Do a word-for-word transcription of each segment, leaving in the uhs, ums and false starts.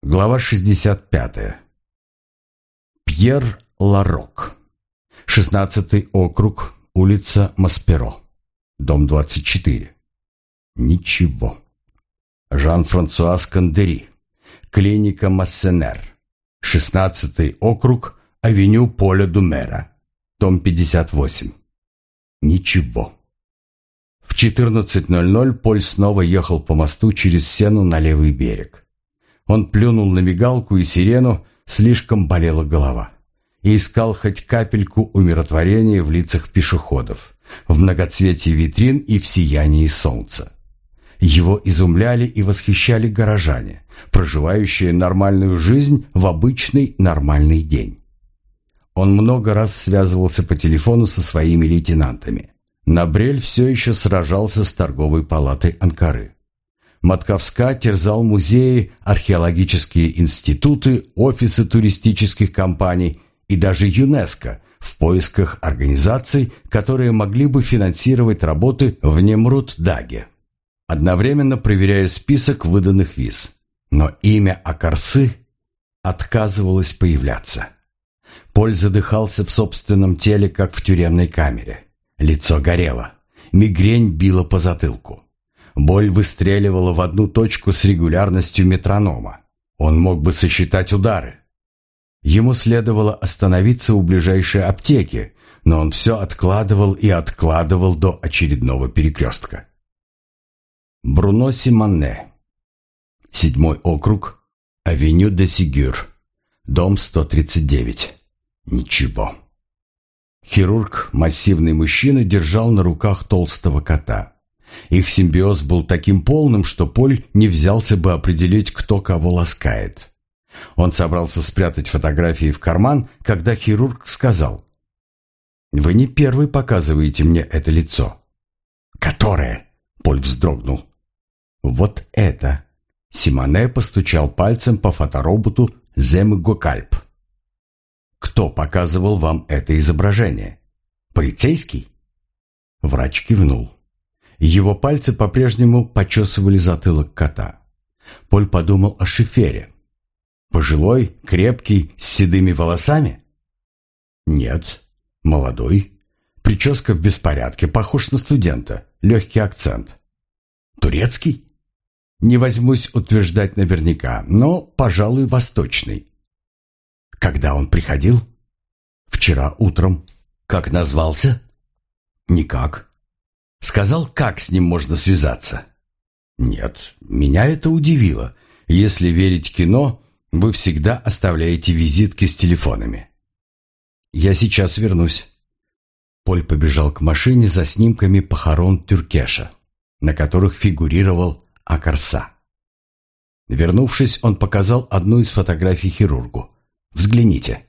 Глава шестьдесят пятая. Пьер Ларок. шестнадцатый округ, улица Масперо. Дом двадцать четыре. Ничего. Жан-Франсуа Скандери. Клиника Массенер. шестнадцатый округ, авеню Поля Думера. Дом пятьдесят восемь. Ничего. В четырнадцать ноль ноль Поль снова ехал по мосту через Сену на левый берег. Он плюнул на мигалку и сирену, слишком болела голова, и искал хоть капельку умиротворения в лицах пешеходов, в многоцветии витрин и в сиянии солнца. Его изумляли и восхищали горожане, проживающие нормальную жизнь в обычный нормальный день. Он много раз связывался по телефону со своими лейтенантами. Набрель все еще сражался с торговой палатой Анкары. Матковска терзал музеи, археологические институты, офисы туристических компаний и даже ЮНЕСКО в поисках организаций, которые могли бы финансировать работы в Немрут-Даге, одновременно проверяя список выданных виз. Но имя Акарсы отказывалось появляться. Поль задыхался в собственном теле, как в тюремной камере. Лицо горело, мигрень била по затылку. Боль выстреливала в одну точку с регулярностью метронома. Он мог бы сосчитать удары. Ему следовало остановиться у ближайшей аптеки, но он все откладывал и откладывал до очередного перекрестка. Бруно Симоне. Седьмой округ, авеню де Сигюр, дом сто тридцать девять. Ничего. Хирург, массивный мужчина, держал на руках толстого кота. Их симбиоз был таким полным, что Поль не взялся бы определить, кто кого ласкает. Он собрался спрятать фотографии в карман, когда хирург сказал: «Вы не первый показываете мне это лицо». «Которое?» — Поль вздрогнул. «Вот это». Симоне постучал пальцем по фотороботу Земгокальп. «Кто показывал вам это изображение? Полицейский?» Врач кивнул. Его пальцы по-прежнему почесывали затылок кота. Поль подумал о шифере. Пожилой, крепкий, с седыми волосами? Нет, молодой. Прическа в беспорядке, похож на студента, легкий акцент. Турецкий? Не возьмусь утверждать наверняка, но, пожалуй, восточный. Когда он приходил? Вчера утром. Как назвался? Никак. Сказал, как с ним можно связаться? Нет, меня это удивило. Если верить кино, вы всегда оставляете визитки с телефонами. Я сейчас вернусь. Поль побежал к машине за снимками похорон Тюркеша, на которых фигурировал Акарса. Вернувшись, он показал одну из фотографий хирургу. «Взгляните».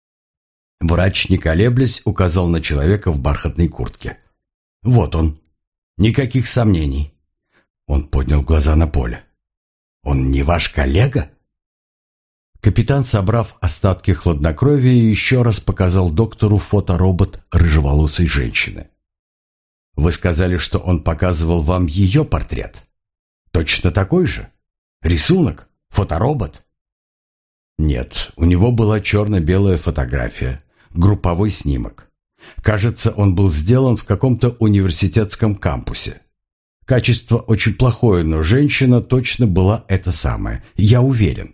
Врач, не колеблясь, указал на человека в бархатной куртке. «Вот он. Никаких сомнений». Он поднял глаза на Поля. «Он не ваш коллега?» Капитан, собрав остатки хладнокровия, еще раз показал доктору фоторобот рыжеволосой женщины. «Вы сказали, что он показывал вам ее портрет? Точно такой же? Рисунок? Фоторобот?» «Нет, у него была черно-белая фотография, групповой снимок. Кажется, он был сделан в каком-то университетском кампусе. Качество очень плохое, но женщина точно была это самое, я уверен».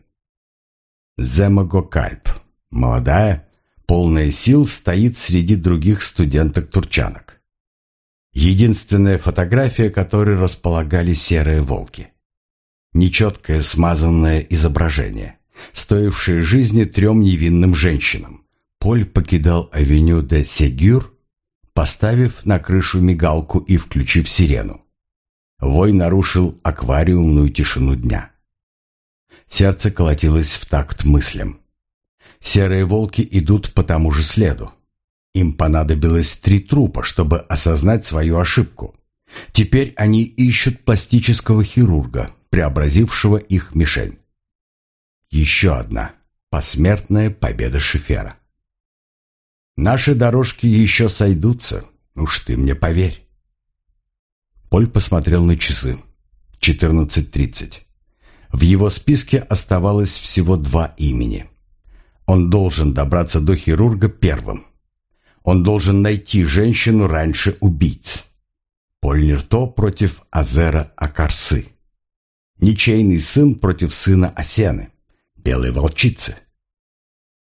Земгокальп, молодая, полная сил, стоит среди других студенток-турчанок. Единственная фотография, которой располагали серые волки. Нечеткое смазанное изображение, стоившее жизни трем невинным женщинам. Поль покидал авеню де Сегюр, поставив на крышу мигалку и включив сирену. Вой нарушил аквариумную тишину дня. Сердце колотилось в такт мыслям. Серые волки идут по тому же следу. Им понадобилось три трупа, чтобы осознать свою ошибку. Теперь они ищут пластического хирурга, преобразившего их мишень. Еще одна посмертная победа шифера. Наши дорожки еще сойдутся, уж ты мне поверь. Поль посмотрел на часы. четырнадцать тридцать. В его списке оставалось всего два имени. Он должен добраться до хирурга первым. Он должен найти женщину раньше убийц. Поль-Нирто против Азера Акарсы. Ничейный сын против сына Осены, белой волчицы.